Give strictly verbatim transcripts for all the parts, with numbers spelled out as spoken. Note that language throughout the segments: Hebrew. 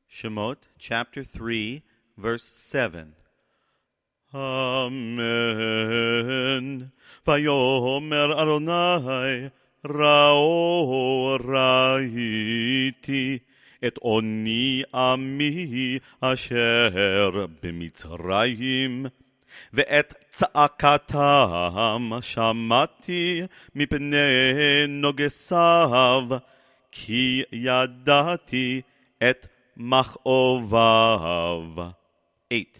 Shemot, chapter three, verse seven. Amen. Vayomer Adonai, Ra'o ra'iti, et oni ami asher b'Mitzrayim, ואת צעקתם שמעתי מפני נוגסיו, כי ידעתי את מכאוביו. eight.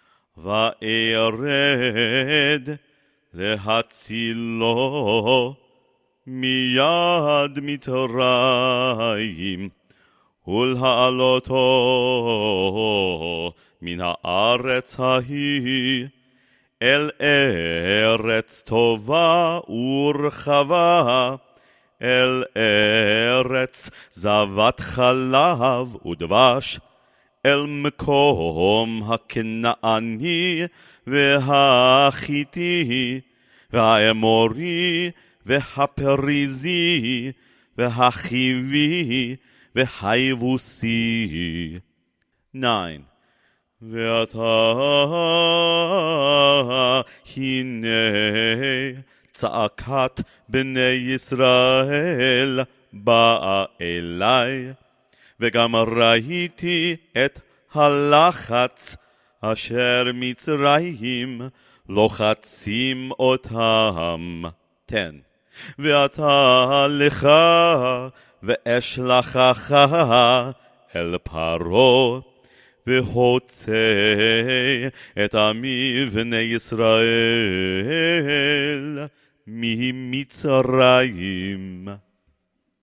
וארד להצילו מיד מצרים, ולהעלותו מן הארץ ההיא אל ארץ טובה ורחבה, אל ארץ זבת חלב ודבש, אל מקום הכנעני והחיתי והאמורי והפריזי והחיבי והיבוסי. nine. ואתה הנה צעקת בני ישראל באה אליי, וגם ראיתי את הלחץ אשר מצרים לוחצים אותם. ten. ואתה לך ואשלחך אל פרעה, והוצא את עמי בני ישראל ממצרים.